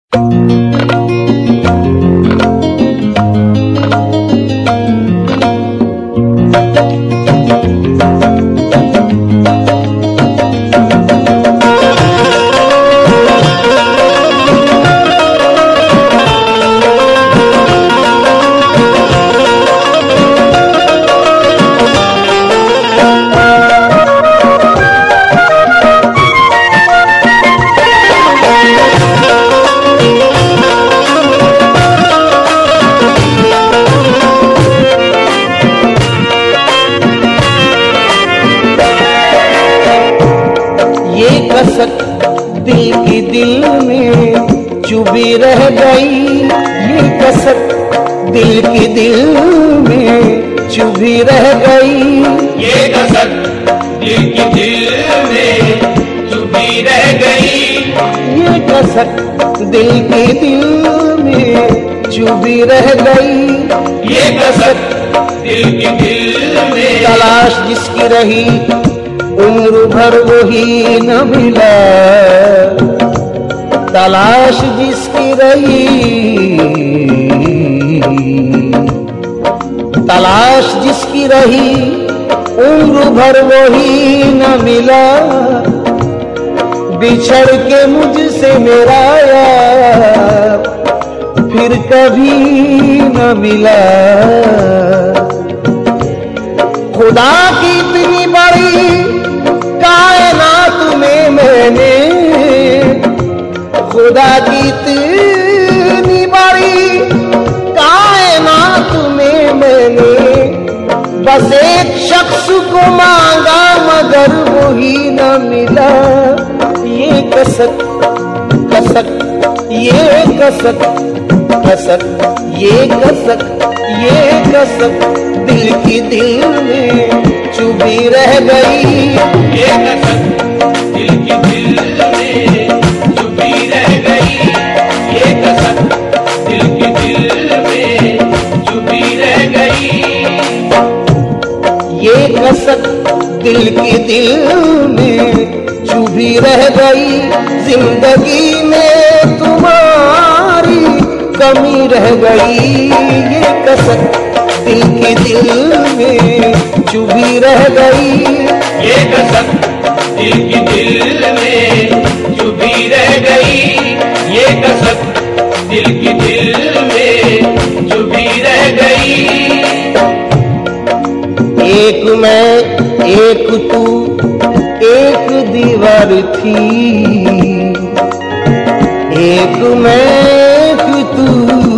दिल की दिल में चुभी रह गई, ये कसक दिल की दिल में चुभी रह गई, ये कसक दिल की दिल में चुभी रह गई, ये कसक दिल की दिल में चुभी रह गई, ये कसक दिल की दिल में तलाश जिसकी रही उम्र भर वही न मिला, तलाश जिसकी रही, तलाश जिसकी रही उम्र भर वही न मिला, बिछड़ के मुझसे मेरा यार फिर कभी न मिला। खुदा की इतनी बड़ी कायनात में मैंने, खुदा की इतनी बड़ी कायनात में मैंने बस एक शख्स को मांगा मगर वही न मिला। ये कसक कसक ये कसक कसक ये कसक ये कसक दिल की दिल में चुभी रह गई, ये कसक दिल की दिल में चुभी रह गई, ये कसक दिल की दिल में चुभी रह गई, ये कसक दिल की दिल में चुभी रह गई, जिंदगी में तुम्हारी कमी रह गई, ये कसक दिल की दिल में चुभी रह गई, ये कसक दिल की दिल में चुभी रह गई, ये कसक दिल की दिल में चुभी रह गई। एक मैं एक तू एक दीवार थी, एक मैं एक तू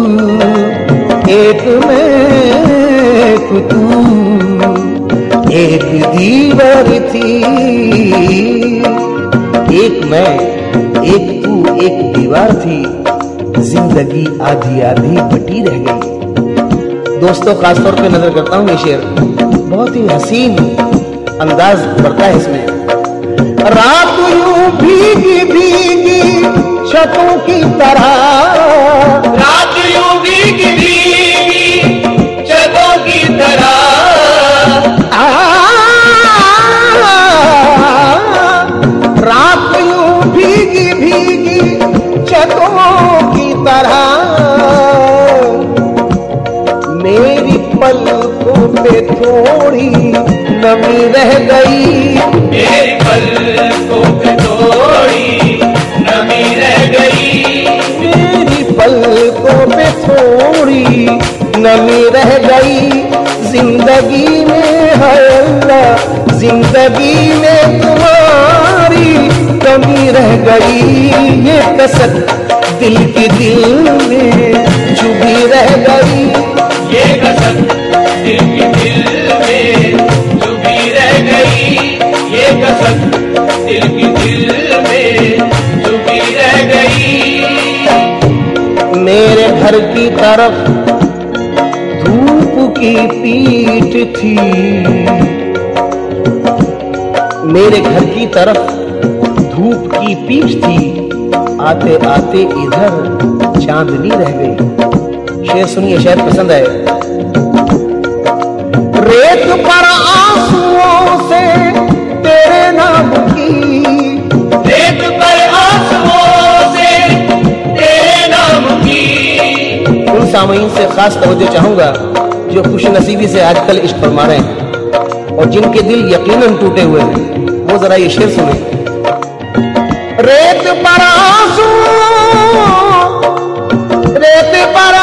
एक मैं एक तू एक दीवार थी, एक मैं एक तू एक दीवार थी, जिंदगी आधी आधी बटी रह गई। दोस्तों खासतौर पे नजर करता हूँ ये शेर बहुत ही हसीन अंदाज बढ़ता है इसमें। रात यूं भीगी भीगी छतों की तरह, रात यूं भीगी भीगी छतों की तरह, रात यूं भीगी भीगी छतों की तरह, मेरी पलकों पे थोड़ी नमी रह गई, मेरी पलकों पे थोड़ी नमी रह गई, मेरी पलकों पे थोड़ी नमी रह गई, जिंदगी में है अल्लाह जिंदगी में तुम्हारी कमी रह गई, ये कसक दिल की दिल में चुभी रह गई, ये कसक दिल की दिल में चुभी रह गई, ये कसक दिल की दिल में चुभी रह गई। मेरे घर की तरफ धूप की पीठ थी, मेरे घर की तरफ धूप की पीठ थी, आते आते इधर चांदनी रह गई। शेर सुनिए, शायद पसंद आए। रेत पर आंसुओं से तेरे नाम की, रेत पर आंसुओं से तेरे सामईन से खास तवज्जो चाहूंगा जो खुशनसीबी से आजकल इश्क फरमा रहे हैं और जिनके दिल यकीनन टूटे हुए हैं, वो जरा ये शेर सुने। रेत पर आंसू, रेत पर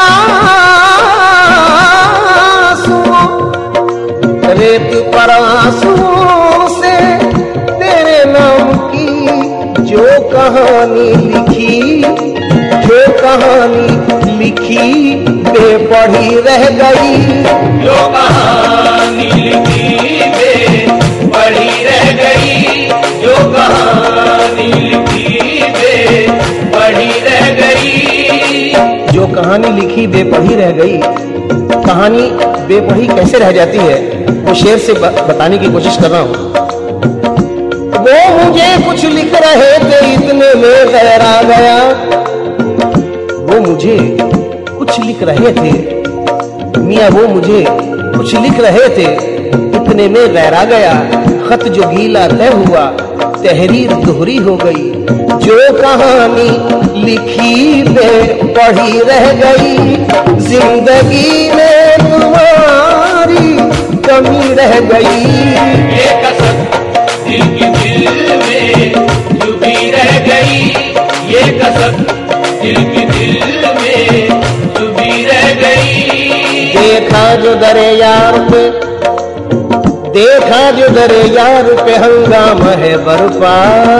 आंसू, रेत पर आंसू से तेरे नाम की जो कहानी लिखी, जो कहानी लिखी बेपढ़ी रह गई, जो कहानी लिखी बेपढ़ी रह गई, जो कहानी लिखी बेपढ़ी रह गई, जो कहानी लिखी बेपढ़ी रह गई। कहानी बेपढ़ी कैसे रह जाती है वो शेर से बताने की कोशिश कर रहा हूं। वो मुझे कुछ लिख रहे थे इतने में गैर आ गया, वो मुझे कुछ लिख रहे थे, मियां वो मुझे कुछ लिख रहे थे इतने में गैर आ गया। खत जो गीला तय हुआ तहरीर दोहरी हो गई, जो कहानी लिखी बेपढ़ी रह गई। जिंदगी में तुम्हारी कमी रह गई, ये कसक दिल की दिल में चुभी रह गई, ये कसक दिल की दिल में चुभी रह गई। देखा जो दरे यार पे, देखा जो दरे यार पे हंगामा है बरपा।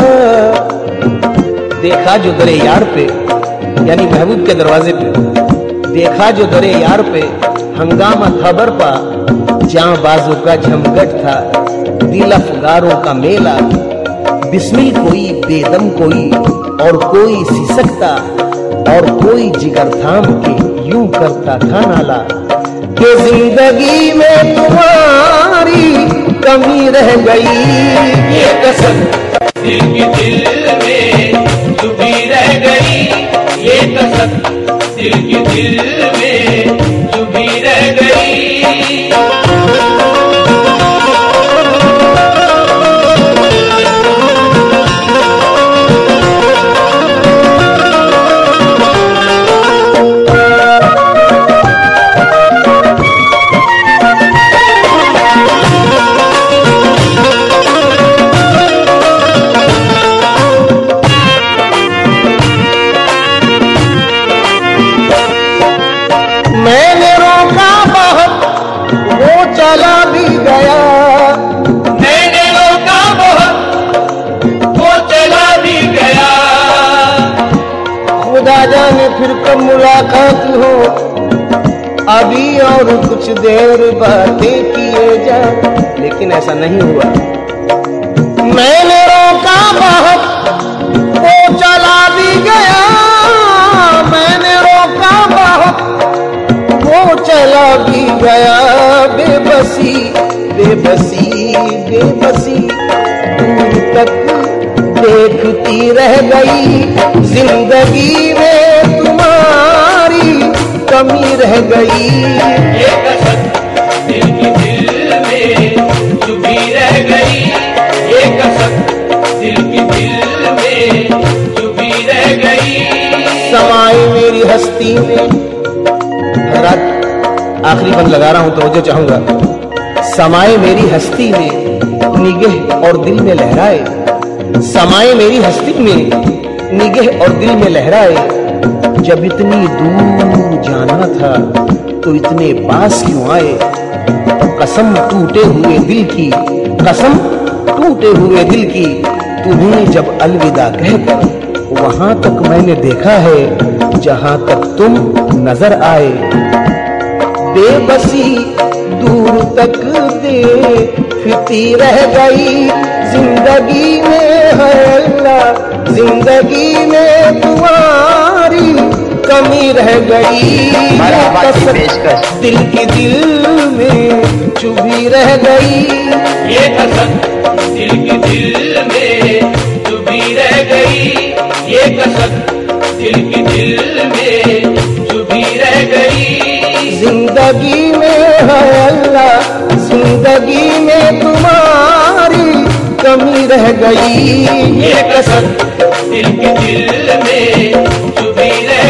देखा जो दरे यार पे यानी महबूब के दरवाजे पे, देखा जो दरे यार पे हंगामा था बरपा। जहां बाजू का झमघट था दिल अफगारों का मेला, बिस्मिल कोई बेदम कोई और कोई सिसकता और कोई जिगर थाम के यूं करता था नाला कि जिंदगी में तुम्हारी कमी रह गई। ये कसम दिल की दिल में चुभी रह गई, ये कसम दिल की दिल में चुभी रह गई। मैंने रोका बहुत वो चला भी गया, मैंने रोका बहुत वो चला भी गया, खुदा जाने फिर कब मुलाकात हो, अभी और कुछ देर बातें किए जा। लेकिन ऐसा नहीं हुआ। मैंने रोका बहुत वो चला भी गया, मैंने रोका बहुत वो चला भी गया। बेबसी बेबसी बेबसी दूर तक देखती रह गई, जिंदगी में तुम्हारी कमी रह गई। ये कसम दिल की दिल में चुभी रह गई, ये कसम दिल की दिल में चुभी रह गई। समाए मेरी हस्ती में, रात आखिरी बंद लगा रहा हूं तो मुझे चाहूंगा। समाए मेरी हस्ती में निगह और दिल में लहराए, समाए मेरी हस्ती में निगह और दिल में लहराए। जब इतनी दूर जाना था तो इतने पास क्यों आए। कसम टूटे हुए दिल की, कसम टूटे हुए दिल की, तुम्हें जब अलविदा कहकर वहां तक मैंने देखा है जहां तक तुम नजर आए। बेबसी दूर तक देखती रह गई, जिंदगी में है अल्लाह, जिंदगी में तुम्हारी कमी रह गई। कसम दिल की दिल में चुभी रह गई, ये कसम दिल की दिल में चुभी रह गई, ये कसम दिल की दिल में चुभी रह गई। जिंदगी में है अल्लाह, जिंदगी में तुम्हारी कमी रह गई। ये कसम दिल की दिल में चुभी रह